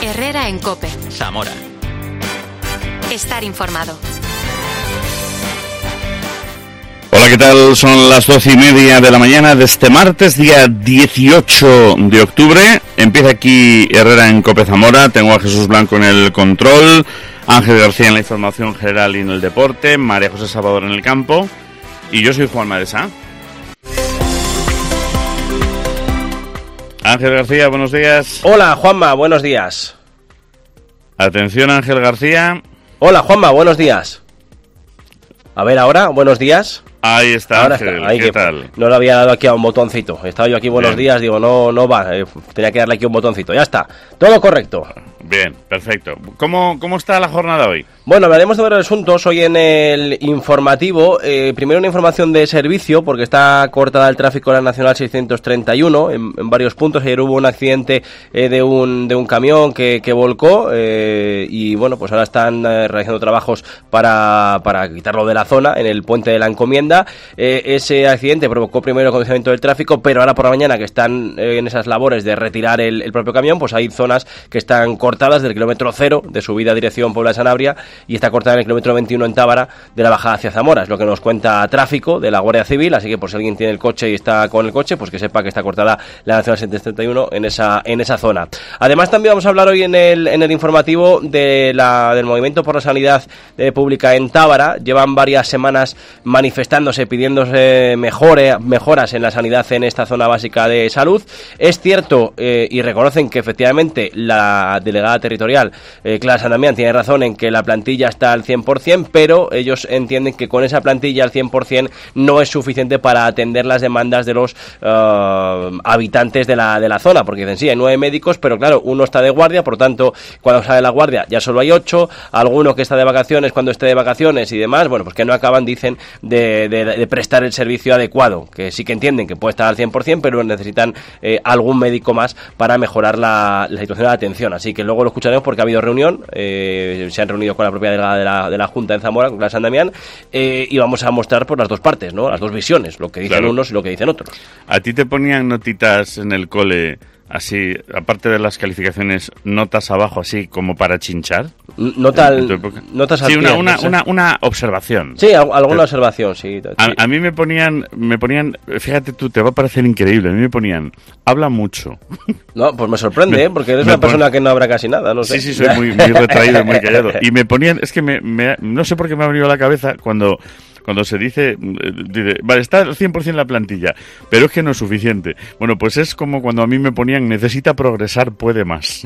Herrera en COPE. Zamora. Estar informado. Hola, ¿qué tal? Son las 12:30 de la mañana de este martes, día 18 de octubre. Empieza aquí Herrera en COPE Zamora. Tengo a Jesús Blanco en el control, Ángel García en la información general y en el deporte, María José Salvador en el campo. Y yo soy Juan Madesa. Ángel García, buenos días. Hola, Juanma, buenos días. Atención, Ángel García. Hola, Juanma, buenos días. A ver ahora, buenos días. Ahí está, ahora Ángel, está. Ahí, ¿qué tal? No le había dado aquí a un botoncito. Estaba yo aquí, buenos días, digo, no va. Tenía que darle aquí un botoncito. Ya está, todo correcto. Bien, perfecto. ¿Cómo está la jornada hoy? Bueno, hablaremos de varios asuntos hoy en el informativo. Primero una información de servicio, porque está cortada el tráfico en la Nacional 631 en varios puntos. Ayer hubo un accidente de un camión que volcó y bueno, pues ahora están realizando trabajos para quitarlo de la zona en el puente de la Encomienda. Ese accidente provocó primero el condicionamiento del tráfico, pero ahora por la mañana que están en esas labores de retirar el propio camión, pues hay zonas que están cortadas del kilómetro 0 de subida a dirección Puebla de Sanabria y está cortada en el kilómetro 21 en Tábara de la bajada hacia Zamora. Es lo que nos cuenta tráfico de la Guardia Civil, así que por si alguien tiene el coche y está con el coche, pues que sepa que está cortada la Nacional 731 en esa zona. Además también vamos a hablar hoy en el informativo del movimiento por la sanidad pública en Tábara. Llevan varias semanas manifestándose, pidiéndose mejoras en la sanidad en esta zona básica de salud. Es cierto y reconocen que efectivamente la delegada territorial Clara San Damián tiene razón en que la plantilla está al 100%, pero ellos entienden que con esa plantilla al 100% no es suficiente para atender las demandas de los habitantes de la zona, porque dicen, sí, hay 9 médicos, pero claro, uno está de guardia, por lo tanto, cuando sale la guardia ya solo hay 8, alguno que está de vacaciones cuando esté de vacaciones y demás, bueno, pues que no acaban, dicen, de prestar el servicio adecuado, que sí que entienden que puede estar al 100%, pero necesitan algún médico más para mejorar la situación de la atención. Así que luego lo escucharemos porque ha habido reunión, se han reunido con la propia delegada de la Junta en Zamora, con la San Damián, y vamos a mostrar por las dos partes, ¿no? Las dos visiones, lo que dicen unos y lo que dicen otros. ¿A ti te ponían notitas en el cole, así, aparte de las calificaciones, notas abajo, así como para chinchar? Notas sí, una observación. Sí, alguna observación, sí. A mí me ponían, fíjate tú, te va a parecer increíble, a mí me ponían, habla mucho. No, pues me sorprende, porque eres una persona que no habla casi nada, no sé. Sí, soy muy retraído y muy callado. Y me ponían, es que no sé por qué me ha venido a la cabeza cuando se dice, vale, está al 100% la plantilla, pero es que no es suficiente. Bueno, pues es como cuando a mí me ponían, necesita progresar, puede más.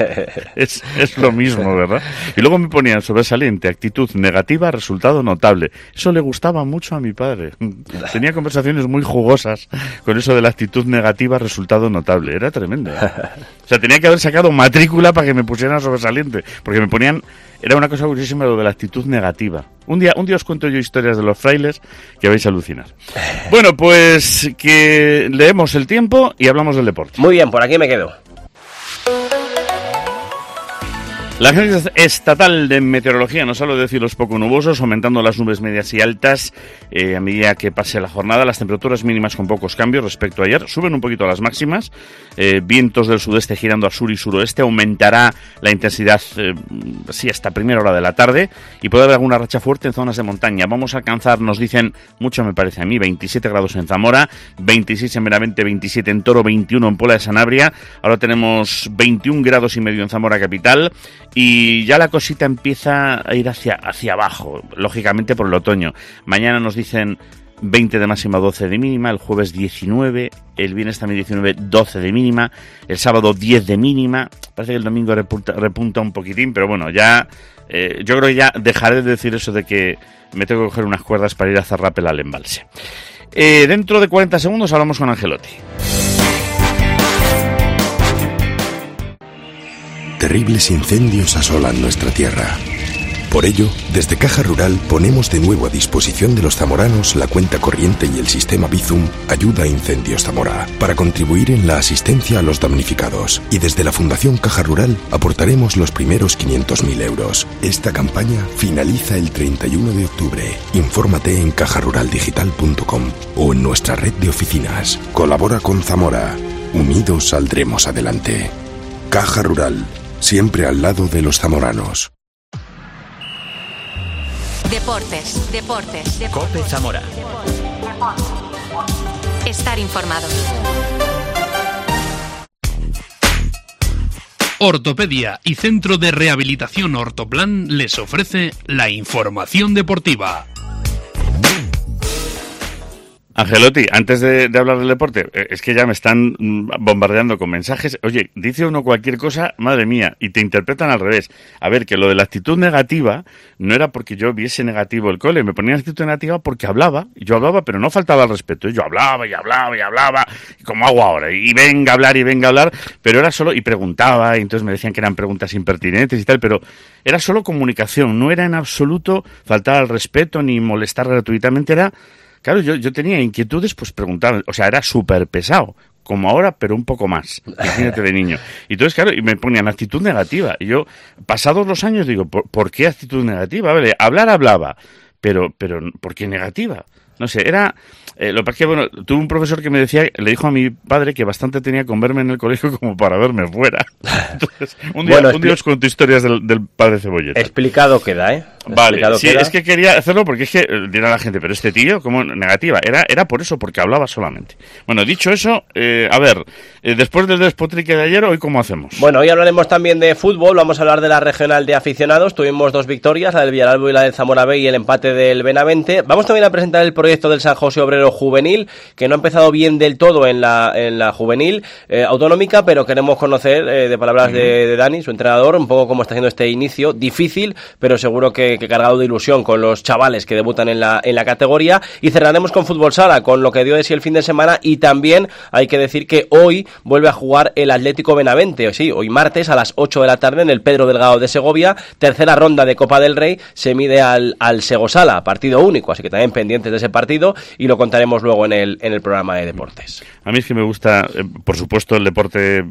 es lo mismo, ¿verdad? Y luego me ponían sobresaliente, actitud negativa, resultado notable. Eso le gustaba mucho a mi padre. Tenía conversaciones muy jugosas con eso de la actitud negativa, resultado notable. Era tremendo. O sea, tenía que haber sacado matrícula para que me pusieran sobresaliente, porque me ponían... Era una cosa curiosísima lo de la actitud negativa. Un día os cuento yo historias de los frailes que vais a alucinar. Bueno, pues que leemos el tiempo y hablamos del deporte. Muy bien, por aquí me quedo. La Agencia Estatal de Meteorología nos habla de cielos poco nubosos, aumentando las nubes medias y altas a medida que pase la jornada. Las temperaturas mínimas con pocos cambios respecto a ayer. Suben un poquito las máximas. Vientos del sudeste girando a sur y suroeste. Aumentará la intensidad hasta primera hora de la tarde. Y puede haber alguna racha fuerte en zonas de montaña. Vamos a alcanzar, nos dicen, mucho me parece a mí, 27 grados en Zamora, 26 en Benavente, 27 en Toro, 21 en Puebla de Sanabria. Ahora tenemos 21 grados y medio en Zamora capital. Y ya la cosita empieza a ir hacia abajo, lógicamente por el otoño. Mañana nos dicen 20 de máxima, 12 de mínima, el jueves 19, el viernes también 19, 12 de mínima, el sábado 10 de mínima. Parece que el domingo repunta un poquitín, pero bueno, ya yo creo que ya dejaré de decir eso de que me tengo que coger unas cuerdas para ir a hacer rappel al embalse. Dentro de 40 segundos hablamos con Angelotti. Terribles incendios asolan nuestra tierra. Por ello, desde Caja Rural ponemos de nuevo a disposición de los zamoranos la cuenta corriente y el sistema Bizum Ayuda a Incendios Zamora para contribuir en la asistencia a los damnificados. Y desde la Fundación Caja Rural aportaremos los primeros 500.000 euros. Esta campaña finaliza el 31 de octubre. Infórmate en cajaruraldigital.com o en nuestra red de oficinas. Colabora con Zamora. Unidos saldremos adelante. Caja Rural. siempre al lado de los zamoranos. Deportes. COPE Zamora. Estar informado. Ortopedia y Centro de Rehabilitación Ortoplan les ofrece la información deportiva. Angelotti, antes de hablar del deporte, es que ya me están bombardeando con mensajes. Oye, dice uno cualquier cosa, madre mía, y te interpretan al revés. A ver, que lo de la actitud negativa no era porque yo viese negativo el cole, me ponía actitud negativa porque hablaba, y yo hablaba, pero no faltaba el respeto. Yo hablaba, como hago ahora, y venga a hablar, pero era solo, y preguntaba, y entonces me decían que eran preguntas impertinentes y tal, pero era solo comunicación, no era en absoluto faltar al respeto ni molestar gratuitamente, era... Claro, yo tenía inquietudes, pues preguntaba, o sea, era súper pesado, como ahora, pero un poco más, imagínate de niño. Y entonces, claro, y me ponían actitud negativa. Y yo, pasados los años, digo, ¿por qué actitud negativa? Vale, hablaba, pero ¿por qué negativa? No sé, era... lo que pasa es que, bueno, tuve un profesor que me decía, le dijo a mi padre que bastante tenía con verme en el colegio como para verme fuera. Entonces, un día os cuento historias del padre Cebolleta. Explicado queda, ¿eh? Vale, sí, es que quería hacerlo porque es que dirá la gente, pero este tío, como negativa, era por eso, porque hablaba solamente. Bueno, dicho eso, a ver, después del despotrique de ayer, ¿hoy cómo hacemos? Bueno, hoy hablaremos también de fútbol, vamos a hablar de la regional de aficionados, tuvimos 2 victorias, la del Villaralbo y la del Zamora B y el empate del Benavente. Vamos también a presentar el proyecto del San José Obrero Juvenil, que no ha empezado bien del todo en la juvenil autonómica, pero queremos conocer, de palabras de Dani, su entrenador, un poco cómo está haciendo este inicio, difícil, pero seguro que cargado de ilusión con los chavales que debutan en la categoría. Y cerraremos con fútbol sala, con lo que dio de sí el fin de semana, y también hay que decir que hoy vuelve a jugar el Atlético Benavente, sí, hoy martes a las 8 de la tarde en el Pedro Delgado de Segovia, tercera ronda de Copa del Rey, se mide al Segosala, partido único, así que también pendientes de ese partido, y lo contaremos luego en el programa de deportes. A mí es que me gusta, por supuesto, el deporte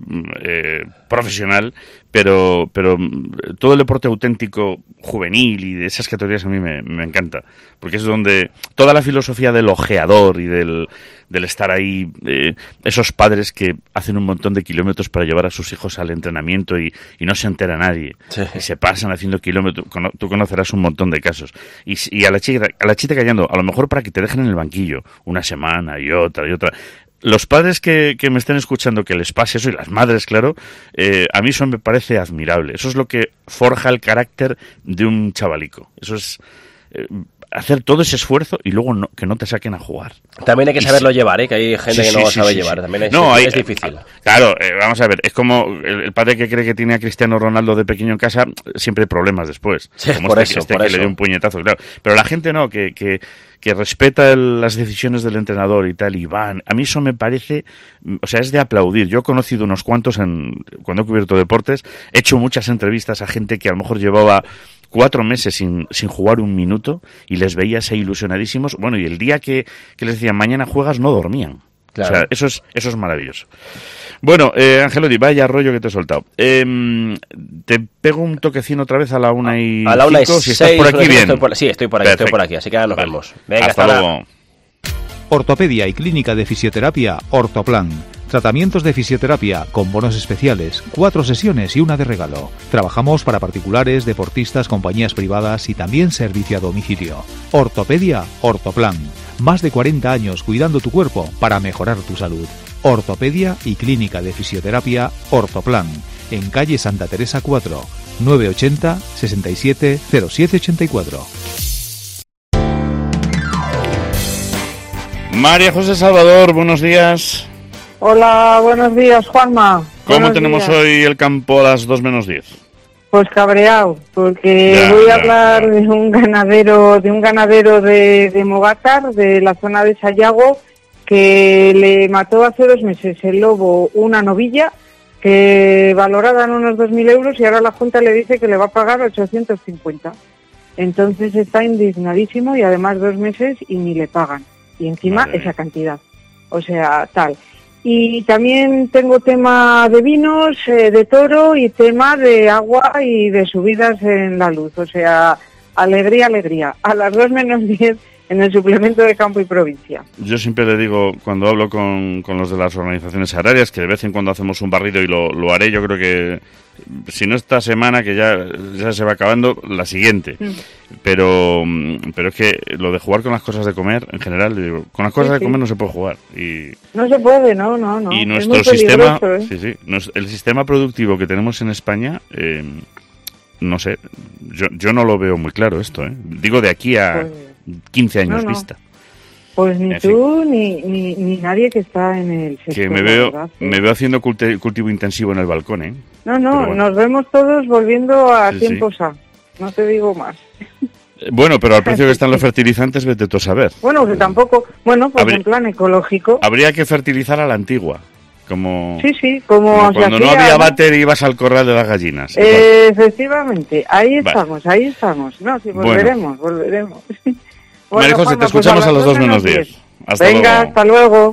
profesional, pero todo el deporte auténtico, juvenil y de esas categorías a mí me encanta, porque es donde toda la filosofía del ojeador y del estar ahí, esos padres que hacen un montón de kilómetros para llevar a sus hijos al entrenamiento y no se entera nadie, sí, y se pasan haciendo kilómetros, tú conocerás un montón de casos, y a la chita callando, a lo mejor para que te dejen en el banquillo una semana y otra. Los padres que me estén escuchando que les pase eso, y las madres, claro, a mí eso me parece admirable. Eso es lo que forja el carácter de un chavalico. Eso es hacer todo ese esfuerzo y luego que no te saquen a jugar. También hay que saberlo llevar, que hay gente que no lo sabe llevar. También es difícil. Claro, vamos a ver, es como el padre que cree que tiene a Cristiano Ronaldo de pequeño en casa, siempre hay problemas después. Sí, como por que eso. le dé un puñetazo, claro. Pero la gente no, que respeta las decisiones del entrenador y tal, y van. A mí eso me parece, o sea, es de aplaudir. Yo he conocido unos cuantos cuando he cubierto deportes, he hecho muchas entrevistas a gente que a lo mejor llevaba 4 meses sin jugar un minuto y les veías ahí ilusionadísimos. Bueno, y el día que les decían mañana juegas, no dormían. Claro. O sea, eso es maravilloso. Bueno, Angelotti, vaya rollo que te he soltado. Te pego un toquecín otra vez a la 1:05. A la 1:06. Si estás por aquí, bien. Estoy por aquí, así que ahora nos vemos. Venga, hasta luego. Ortopedia y Clínica de Fisioterapia Ortoplan. Tratamientos de fisioterapia con bonos especiales, 4 sesiones y una de regalo. Trabajamos para particulares, deportistas, compañías privadas y también servicio a domicilio. Ortopedia Ortoplan. Más de 40 años cuidando tu cuerpo para mejorar tu salud. Ortopedia y Clínica de Fisioterapia Ortoplan. En calle Santa Teresa 4, 980 67 0784. María José Salvador, buenos días. Hola, buenos días, Juanma. ¿Cómo tenemos hoy el campo a las 2:10? Pues cabreado, porque voy a hablar de un ganadero de Mogátar, de la zona de Sayago, que le mató hace 2 meses el lobo una novilla que valorada en unos 2.000 euros, y ahora la Junta le dice que le va a pagar 850. Entonces está indignadísimo, y además 2 meses y ni le pagan. Y encima esa cantidad. O sea, tal. Y también tengo tema de vinos, de toro, y tema de agua y de subidas en la luz. O sea, alegría. A las 2:10 en el suplemento de Campo y Provincia. Yo siempre le digo, cuando hablo con los de las organizaciones agrarias, que de vez en cuando hacemos un barrido y lo haré, yo creo que, si no esta semana, que ya se va acabando, la siguiente. Pero es que lo de jugar con las cosas de comer, en general, digo, con las cosas de comer no se puede jugar. No se puede, no. Y nuestro es muy sistema, peligroso, el sistema productivo que tenemos en España, no sé, yo no lo veo muy claro esto, ¿eh? Digo, de aquí a 15 años vista. Pues ni tú ni nadie que está en el sector. Que me veo haciendo cultivo intensivo en el balcón, ¿eh? No, nos vemos todos volviendo a tiempos A. No te digo más. Bueno, pero al precio que están los fertilizantes, vete tú a saber. Bueno, que tampoco... Bueno, pues en plan ecológico. Habría que fertilizar a la antigua. Como como cuando no había váter y ibas al corral de las gallinas. Efectivamente, ahí estamos. No, sí, volveremos. Bueno, María José, te escuchamos a las 2 menos 10. Venga, hasta luego.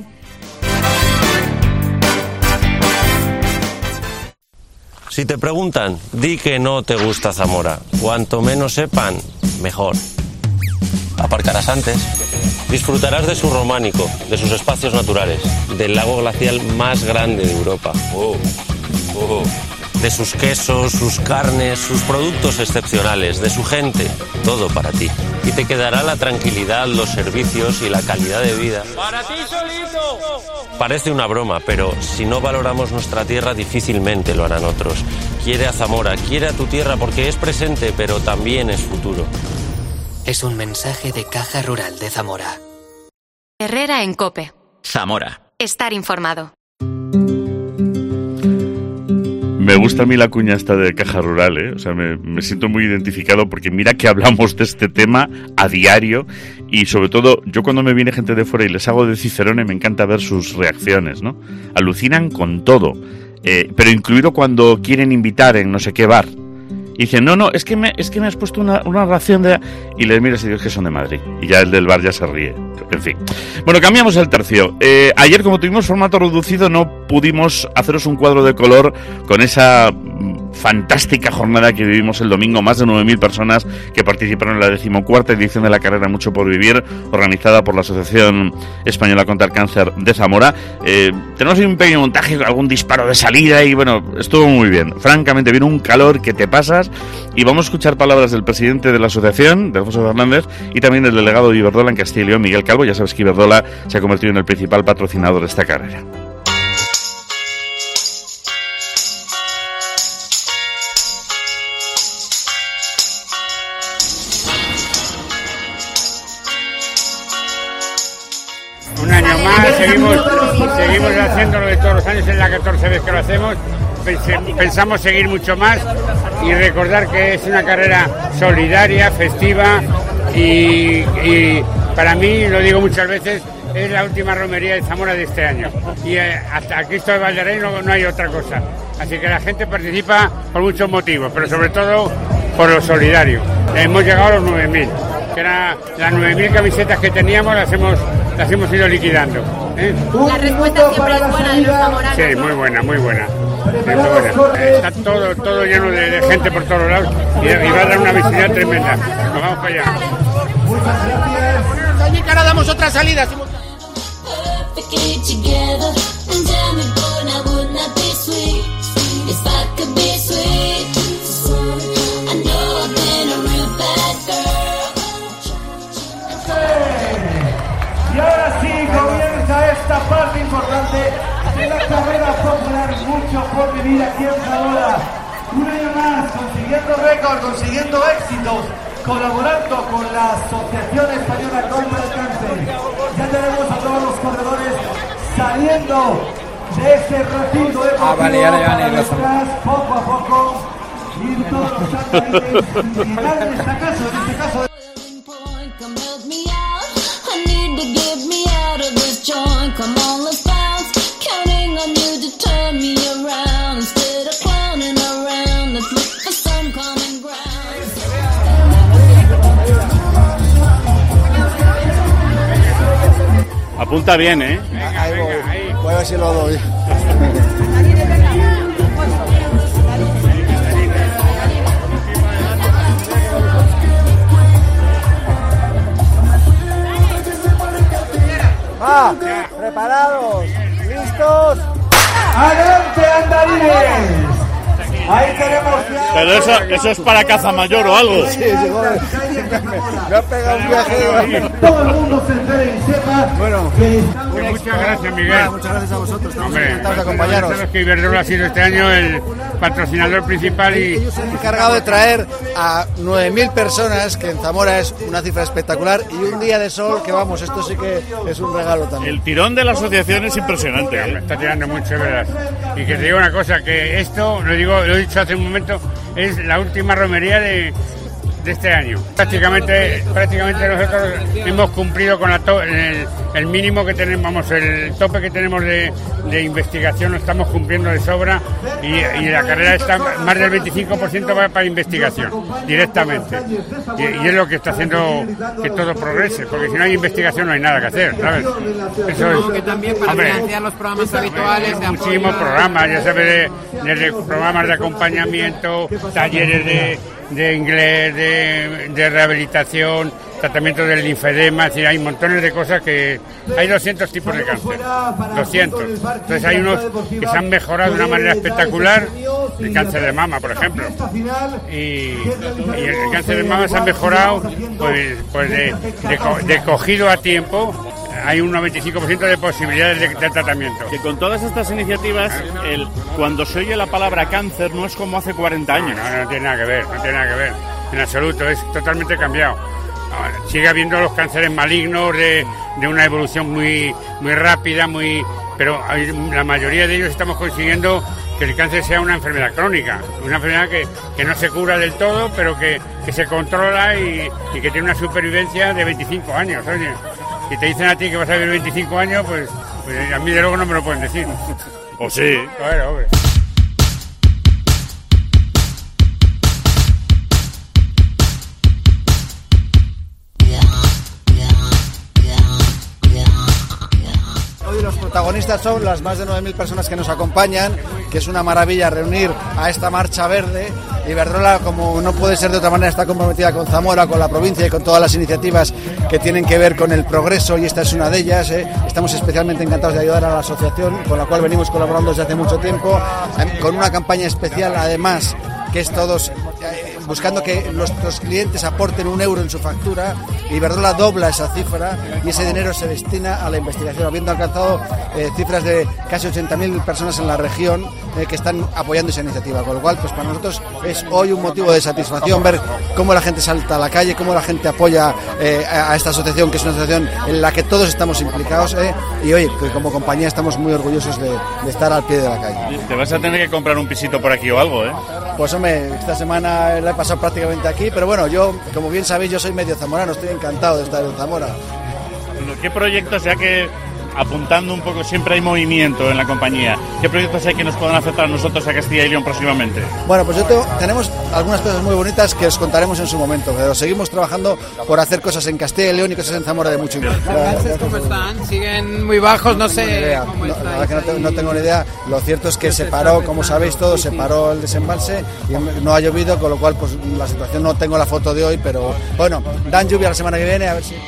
Si te preguntan, di que no te gusta Zamora. Cuanto menos sepan, mejor. Aparcarás antes. Disfrutarás de su románico, de sus espacios naturales, del lago glacial más grande de Europa. De sus quesos, sus carnes, sus productos excepcionales, de su gente, todo para ti. Y te quedará la tranquilidad, los servicios y la calidad de vida. ¡Para ti solito! Parece una broma, pero si no valoramos nuestra tierra, difícilmente lo harán otros. Quiere a Zamora, quiere a tu tierra porque es presente, pero también es futuro. Es un mensaje de Caja Rural de Zamora. Herrera en COPE. Zamora. Estar informado. Me gusta a mí la cuña esta de Caja Rural, ¿eh? O sea, me siento muy identificado porque mira que hablamos de este tema a diario y sobre todo yo cuando me viene gente de fuera y les hago de Cicerone me encanta ver sus reacciones, ¿no? Alucinan con todo, pero incluido cuando quieren invitar en no sé qué bar. Y dicen, no, es que me has puesto una ración de... Y les miras y dices que son de Madrid. Y ya el del bar ya se ríe. En fin. Bueno, cambiamos el tercio. Ayer, como tuvimos formato reducido, no pudimos haceros un cuadro de color con esa fantástica jornada que vivimos el domingo. Más de 9.000 personas que participaron en la 14ª edición de la carrera Mucho por Vivir, organizada por la Asociación Española contra el Cáncer de Zamora. Tenemos ahí un pequeño montaje, algún disparo de salida y bueno, estuvo muy bien. Francamente, vino un calor que te pasas. Y vamos a escuchar palabras del presidente de la asociación, de Alfonso Fernández, y también del delegado de Iberdrola en Castilla y León, Miguel Calvo. Ya sabes que Iberdrola se ha convertido en el principal patrocinador de esta carrera. Un año más, seguimos haciéndolo de todos los años, es la 14ª vez que lo hacemos. Pensamos seguir mucho más y recordar que es una carrera solidaria, festiva y para mí, lo digo muchas veces, es la última romería de Zamora de este año y hasta Cristo de Valderrey no hay otra cosa, así que la gente participa por muchos motivos, pero sobre todo por lo solidario. Hemos llegado a los 9.000, que eran las 9.000 camisetas que teníamos, las hemos ido liquidando. La respuesta siempre es buena de los zamoranos. Sí, muy buena. Está todo lleno de gente por todos lados y va a dar una visibilidad tremenda. Nos vamos para allá. Muchas gracias. Oye, que ahora damos otra salida. Y ahora sí comienza esta parte importante de la carrera popular Mucho por Vivir aquí en Zamora. Un año más, consiguiendo récord, consiguiendo éxitos, colaborando con la Asociación Española contra el Cáncer. Ya tenemos a todos los corredores saliendo de ese recinto deportivo para detrás, poco a poco, ir todos los satélites y llegar en este caso Apunta bien, ¿eh? Ahí voy a ver si lo doy. Pero eso es para caza mayor o algo. Sí, joder. Me ha pegado un viaje. Todo el mundo se entere y sepa. Bueno, muchas gracias, Miguel. Muchas gracias a vosotros. Hombre, Encantados de acompañaros. sabes que Iberdrola ha sido este año el patrocinador principal y Ellos se han encargado de traer a 9.000 personas, que en Zamora es una cifra espectacular, y un día de sol que vamos, esto sí que es un regalo también. El tirón de la asociación es impresionante. me está tirando mucho, ¿verdad? Y que te digo una cosa, que esto, lo he dicho hace un momento, es la última romería de este año. Prácticamente nosotros hemos cumplido con el mínimo que tenemos, vamos, el tope que tenemos de investigación lo estamos cumpliendo de sobra y la carrera está, más del 25% va para investigación, directamente. Y es lo que está haciendo que todo progrese, porque si no hay investigación no hay nada que hacer, ¿sabes? Eso es, que también para financiar los programas habituales de muchísimos programas, ya sabes, desde programas de acompañamiento, talleres de inglés, de rehabilitación, tratamiento del linfedema, es decir, hay montones de cosas que... Hay 200 tipos de cáncer, 200. Entonces hay unos que se han mejorado de una manera espectacular, el cáncer de mama, por ejemplo. Y el cáncer de mama se ha mejorado pues de cogido a tiempo. Hay un 95% de posibilidades de tratamiento. Que con todas estas iniciativas, cuando se oye la palabra cáncer no es como hace 40 años. No tiene nada que ver, en absoluto, es totalmente cambiado. Ahora, sigue habiendo los cánceres malignos de una evolución muy rápida, pero la mayoría de ellos estamos consiguiendo que el cáncer sea una enfermedad crónica, una enfermedad que no se cura del todo, pero que se controla y que tiene una supervivencia de 25 años, oye. Si te dicen a ti que vas a vivir 25 años, pues a mí de luego no me lo pueden decir. ¿O sí? Bueno, hombre. Hoy los protagonistas son las más de 9.000 personas que nos acompañan, que es una maravilla reunir a esta marcha verde. Iberdrola, como no puede ser de otra manera, está comprometida con Zamora, con la provincia y con todas las iniciativas que tienen que ver con el progreso, y esta es una de ellas. Estamos especialmente encantados de ayudar a la asociación, con la cual venimos colaborando desde hace mucho tiempo, con una campaña especial, además, que es todos buscando que nuestros clientes aporten €1 en su factura. Iberdrola dobla esa cifra y ese dinero se destina a la investigación, habiendo alcanzado cifras de casi 80.000 personas en la región que están apoyando esa iniciativa, con lo cual pues para nosotros es hoy un motivo de satisfacción ver cómo la gente salta a la calle, cómo la gente apoya a esta asociación, que es una asociación en la que todos estamos implicados, y hoy que como compañía estamos muy orgullosos de estar al pie de la calle. Te vas a tener que comprar un pisito por aquí o algo, ¿eh? Pues hombre, esta semana la he pasado prácticamente aquí, pero bueno, yo, como bien sabéis, yo soy medio zamorano, estoy encantado de estar en Zamora. ¿Qué proyectos, ya que apuntando un poco, siempre hay movimiento en la compañía, qué proyectos hay que nos puedan afectar a nosotros a Castilla y León próximamente? Bueno, pues tenemos algunas cosas muy bonitas que os contaremos en su momento, pero seguimos trabajando por hacer cosas en Castilla y León y cosas en Zamora de mucho interés. ¿Cómo están? ¿Siguen muy bajos? No sé cómo están. La verdad que no tengo ni idea. Lo cierto es que se paró, como sabéis todos, se paró el desembalse y no ha llovido, con lo cual pues la situación, no tengo la foto de hoy, pero bueno, dan lluvia la semana que viene, a ver si...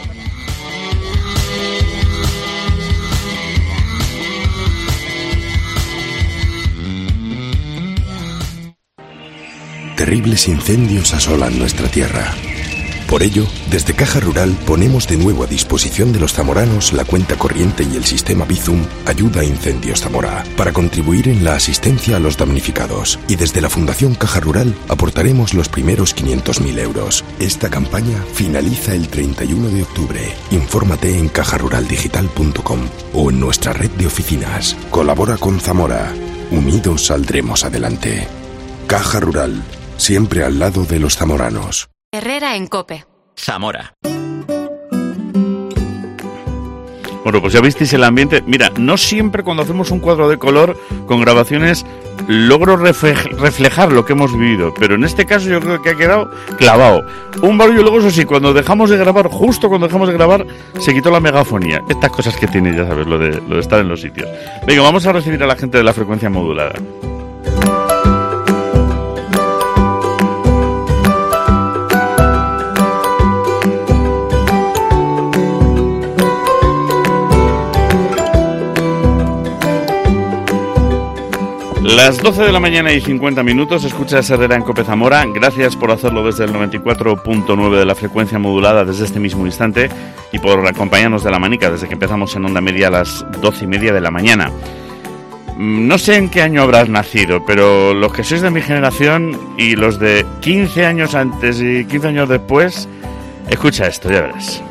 Terribles incendios asolan nuestra tierra. Por ello, desde Caja Rural ponemos de nuevo a disposición de los zamoranos la cuenta corriente y el sistema Bizum Ayuda a Incendios Zamora para contribuir en la asistencia a los damnificados. Y desde la Fundación Caja Rural aportaremos los primeros 500.000 euros. Esta campaña finaliza el 31 de octubre. Infórmate en cajaruraldigital.com o en nuestra red de oficinas. Colabora con Zamora. Unidos saldremos adelante. Caja Rural. Siempre al lado de los zamoranos. Herrera en COPE. Zamora. Bueno, pues ya visteis el ambiente. Mira, no siempre cuando hacemos un cuadro de color con grabaciones logro reflejar lo que hemos vivido, pero en este caso yo creo que ha quedado clavado. Un barullo, luego eso sí, cuando dejamos de grabar, justo cuando dejamos de grabar, se quitó la megafonía. Estas cosas que tiene, ya sabes, lo de estar en los sitios. Venga, vamos a recibir a la gente de la frecuencia modulada. Las 12 de la mañana y 50 minutos, escuchas Herrera en Cope Zamora. Gracias por hacerlo desde el 94.9 de la frecuencia modulada desde este mismo instante y por acompañarnos de la manica desde que empezamos en Onda Media a las 12:30 de la mañana. No sé en qué año habrás nacido, pero los que sois de mi generación y los de 15 años antes y 15 años después, escucha esto, ya verás.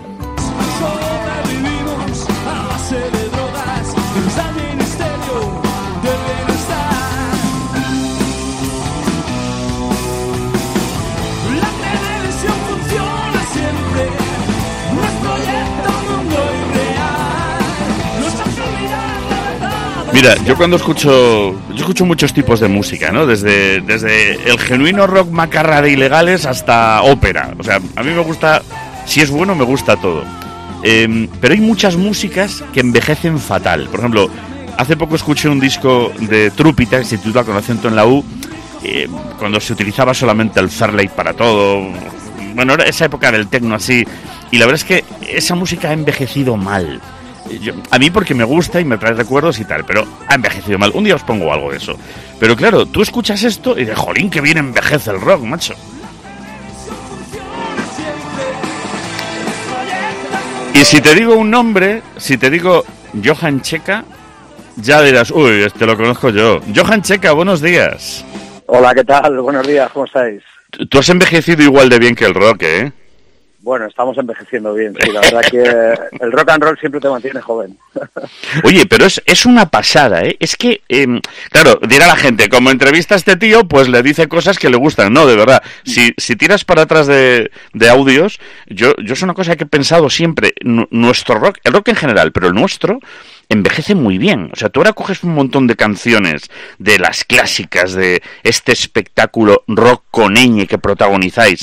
Mira, yo escucho muchos tipos de música, ¿no? Desde el genuino rock macarra de Ilegales hasta ópera. O sea, a mí me gusta, si es bueno, me gusta todo. Pero hay muchas músicas que envejecen fatal. Por ejemplo, hace poco escuché un disco de Trúpita que se titula Con acento en la U, cuando se utilizaba solamente el Fairlight para todo. Bueno, era esa época del techno así. Y la verdad es que esa música ha envejecido mal. A mí porque me gusta y me trae recuerdos y tal, pero ha envejecido mal. Un día os pongo algo de eso. Pero claro, tú escuchas esto y dices, jolín, que bien envejece el rock, macho. Y si te digo un nombre, si te digo Johan Checa, ya dirás, uy, este lo conozco yo. Johan Checa, buenos días. Hola, ¿qué tal? Buenos días, ¿cómo estáis? Tú has envejecido igual de bien que el rock, ¿eh? Bueno, estamos envejeciendo bien, sí, la verdad que el rock and roll siempre te mantiene joven. Oye, pero es una pasada, ¿eh? Es que, claro, dirá la gente, como entrevista a este tío, pues le dice cosas que le gustan. No, de verdad, si tiras para atrás de audios, yo es una cosa que he pensado siempre, nuestro rock, el rock en general, pero el nuestro envejece muy bien. O sea, tú ahora coges un montón de canciones de las clásicas, de este espectáculo rock con ñ que protagonizáis,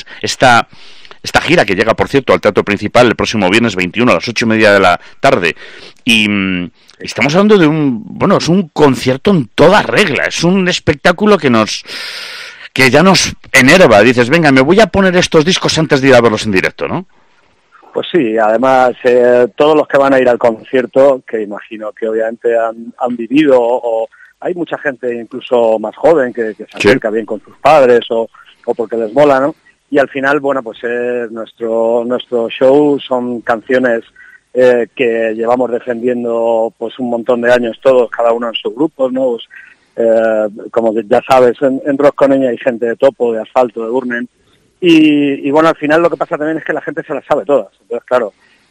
esta gira que llega, por cierto, al Teatro Principal el próximo viernes 21 a las 8:30 de la tarde. Y estamos hablando de es un concierto en toda regla. Es un espectáculo que ya nos enerva. Dices, venga, me voy a poner estos discos antes de ir a verlos en directo, ¿no? Pues sí, además, todos los que van a ir al concierto, que imagino que obviamente han vivido, o hay mucha gente incluso más joven que se acerca bien con sus padres o porque les mola, ¿no? Y al final, bueno, pues nuestro show son canciones que llevamos defendiendo pues un montón de años todos, cada uno en su grupo, ¿no? Como ya sabes, en Rock con ñ hay gente de Topo, de Asfalto, de Burnen. Y bueno, al final lo que pasa también es que la gente se las sabe todas. Entonces, claro,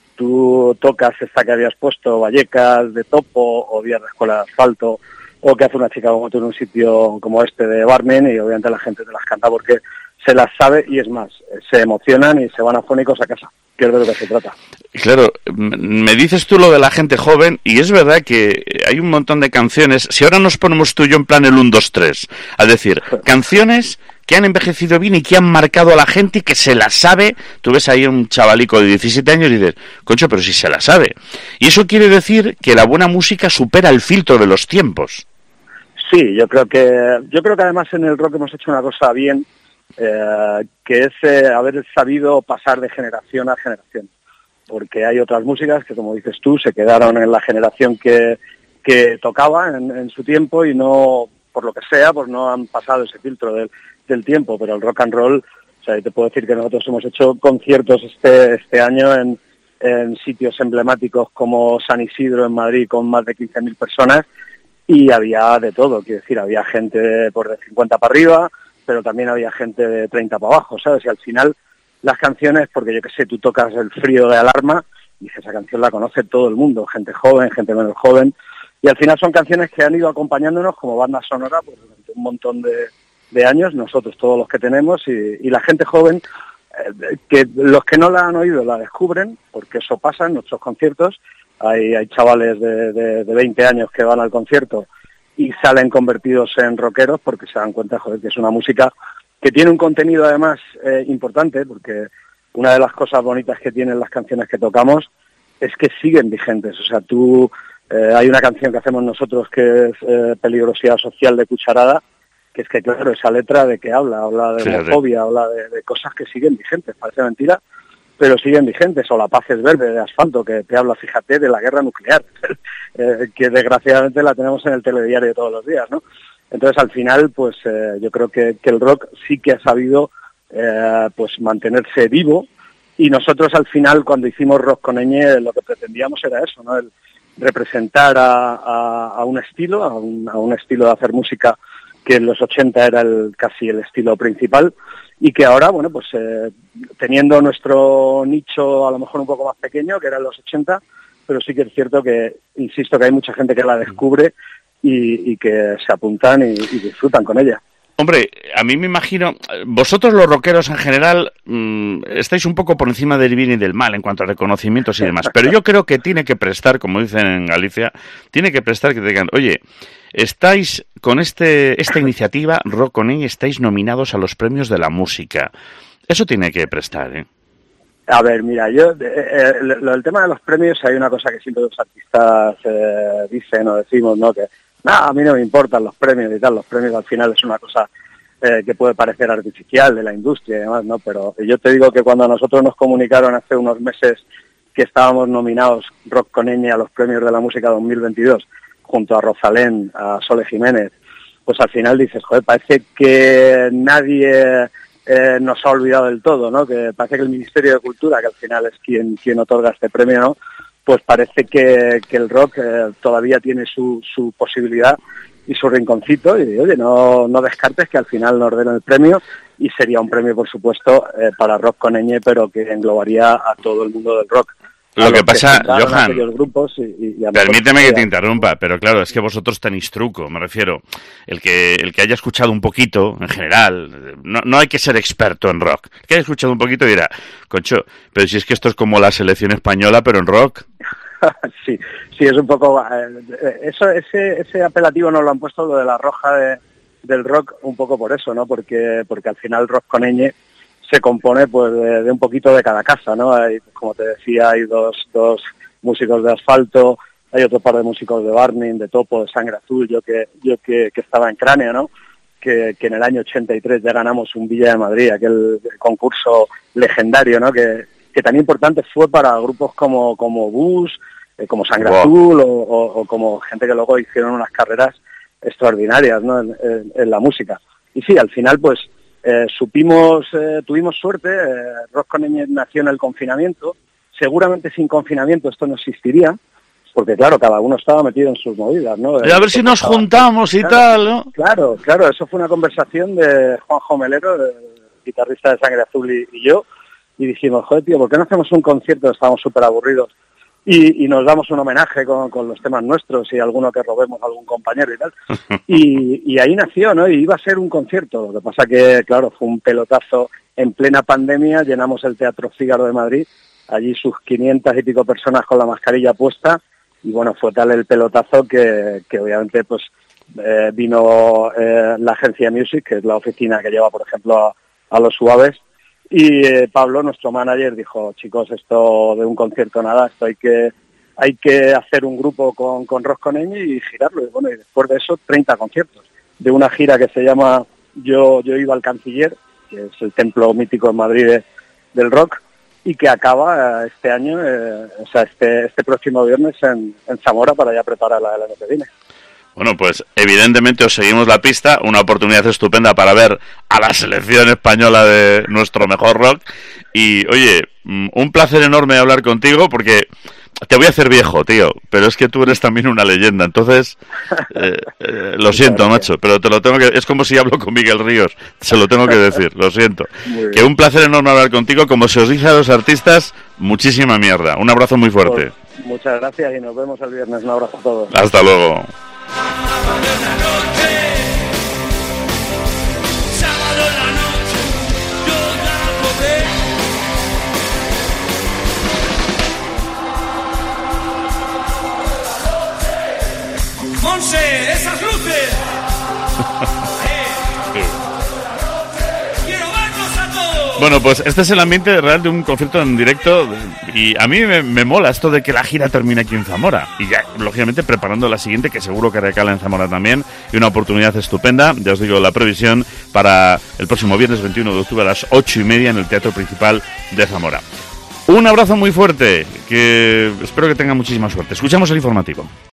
tú tocas esta que habías puesto, Vallecas, de Topo, o Días de Escuela de Asfalto, o que hace una chica como tú en un sitio como este de Barmen, y obviamente la gente te las canta porque se las sabe, y es más, se emocionan y se van afónicos a casa, que es de lo que se trata. Claro, me dices tú lo de la gente joven, y es verdad que hay un montón de canciones. Si ahora nos ponemos tú y yo en plan el 1, 2, 3, es decir, canciones que han envejecido bien y que han marcado a la gente y que se las sabe. Tú ves ahí a un chavalico de 17 años y dices, concho, pero si se la sabe. Y eso quiere decir que la buena música supera el filtro de los tiempos. Sí, yo creo que además en el rock hemos hecho una cosa bien, que es haber sabido pasar de generación a generación, porque hay otras músicas que, como dices tú, se quedaron en la generación que tocaba en su tiempo y no, por lo que sea, pues no han pasado ese filtro del tiempo. Pero el rock and roll, o sea, te puedo decir que nosotros hemos hecho conciertos este año en sitios emblemáticos como San Isidro en Madrid con más de 15.000 personas, y había de todo, quiero decir, había gente de 50 para arriba, pero también había gente de 30 para abajo, ¿sabes? Y al final las canciones, porque yo qué sé, tú tocas El frío de Alarma y esa canción la conoce todo el mundo, gente joven, gente menos joven, y al final son canciones que han ido acompañándonos como banda sonora pues, durante un montón de años, nosotros todos los que tenemos, y la gente joven, que los que no la han oído la descubren, porque eso pasa en nuestros conciertos. Hay chavales de 20 años que van al concierto y salen convertidos en rockeros porque se dan cuenta, joder, que es una música que tiene un contenido además importante, porque una de las cosas bonitas que tienen las canciones que tocamos es que siguen vigentes. O sea, hay una canción que hacemos nosotros que es Peligrosidad Social de Cucharada, que es que, claro, esa letra de que habla de homofobia, habla de cosas que siguen vigentes, parece mentira, pero siguen vigentes. O La paz es verde de Asfalto, que te habla, fíjate, de la guerra nuclear, que desgraciadamente la tenemos en el telediario todos los días, ¿no? Entonces, al final, pues yo creo que el rock sí que ha sabido pues mantenerse vivo, y nosotros al final, cuando hicimos Rock con ñ, lo que pretendíamos era eso, ¿no? El representar a un estilo, a un estilo de hacer música que en los 80 era casi el estilo principal, y que ahora, bueno, pues teniendo nuestro nicho a lo mejor un poco más pequeño, que era en los 80, pero sí que es cierto que, insisto, que hay mucha gente que la descubre y que se apuntan y disfrutan con ella. Hombre, a mí me imagino, vosotros los rockeros en general estáis un poco por encima del bien y del mal en cuanto a reconocimientos y demás, pero yo creo que tiene que prestar, como dicen en Galicia, tiene que prestar que te digan, oye, estáis con esta iniciativa, Rock con ñ, estáis nominados a los premios de la música. Eso tiene que prestar, ¿eh? A ver, mira, yo, el tema de los premios, hay una cosa que siempre los artistas dicen o decimos, ¿no? Que a mí no me importan los premios y tal, los premios al final es una cosa que puede parecer artificial de la industria y demás, ¿no? Pero yo te digo que cuando a nosotros nos comunicaron hace unos meses que estábamos nominados Rock con ñ a los premios de la música 2022, junto a Rosalén, a Sole Jiménez, pues al final dices, joder, parece que nadie nos ha olvidado del todo, ¿no? Que parece que el Ministerio de Cultura, que al final es quien otorga este premio, ¿no? Pues parece que el rock todavía tiene su posibilidad y su rinconcito, y oye, no descartes que al final nos den el premio, y sería un premio, por supuesto, para Rock con ñ, pero que englobaría a todo el mundo del rock. Lo que pasa, Johan, grupos permíteme que te interrumpa, pero claro, es que vosotros tenéis truco, me refiero. El que haya escuchado un poquito, en general, no hay que ser experto en rock. El que haya escuchado un poquito dirá, concho, pero si es que esto es como la selección española, pero en rock. Sí, es un poco... ese apelativo nos lo han puesto, lo de la roja del rock, un poco por eso, ¿no? Porque al final Rock con ñ se compone pues de un poquito de cada casa, ¿no? Hay, como te decía, hay dos músicos de Asfalto, hay otro par de músicos de Burning, de Topo, de Sangre Azul, yo que estaba en Cráneo, ¿no? Que en el año 83 ya ganamos un Villa de Madrid, aquel concurso legendario, ¿no? Que tan importante fue para grupos como Bus, como Sangre Azul, o como gente que luego hicieron unas carreras extraordinarias, ¿no? En la música. Y sí, al final pues tuvimos suerte. Rock con ñ nació en el confinamiento. Seguramente sin confinamiento esto no existiría, porque claro, cada uno estaba metido en sus movidas, ¿no? Y a ver si nos juntamos y tal, ¿no? Claro, eso fue una conversación de Juanjo Melero, el guitarrista de Sangre Azul, y yo, y dijimos, joder, tío, ¿por qué no hacemos un concierto? Estábamos súper aburridos. Y nos damos un homenaje con los temas nuestros y alguno que robemos a algún compañero y tal. Y ahí nació, ¿no? Y iba a ser un concierto. Lo que pasa que, claro, fue un pelotazo en plena pandemia. Llenamos el Teatro Fígaro de Madrid, allí sus 500 y pico personas con la mascarilla puesta. Y bueno, fue tal el pelotazo que obviamente pues vino la agencia Music, que es la oficina que lleva, por ejemplo, a Los Suaves. Y Pablo, nuestro manager, dijo, chicos, esto de un concierto nada, esto hay que hacer un grupo con Rock con ñ y girarlo. Y bueno, y después de eso, 30 conciertos. De una gira que se llama Yo iba al Canciller, que es el templo mítico en Madrid del rock, y que acaba este año, este próximo viernes en Zamora, para ya preparar la del año que viene. Bueno, pues evidentemente os seguimos la pista, una oportunidad estupenda para ver a la selección española de nuestro mejor rock. Y oye, un placer enorme hablar contigo, porque te voy a hacer viejo, tío, pero es que tú eres también una leyenda, entonces lo siento, macho, pero te lo tengo que... Es como si hablo con Miguel Ríos, se lo tengo que decir, lo siento. Que un placer enorme hablar contigo, como se os dice a los artistas, muchísima mierda. Un abrazo muy fuerte. Pues, muchas gracias y nos vemos el viernes. Un abrazo a todos. Hasta luego. ¡Monse, esas luces! Bueno, pues este es el ambiente real de un concierto en directo, y a mí me mola esto de que la gira termine aquí en Zamora, y ya, lógicamente, preparando la siguiente, que seguro que recala en Zamora también, y una oportunidad estupenda. Ya os digo, la previsión para el próximo viernes 21 de octubre a las 8:30 en el Teatro Principal de Zamora. Un abrazo muy fuerte, que espero que tengan muchísima suerte. Escuchamos el informativo.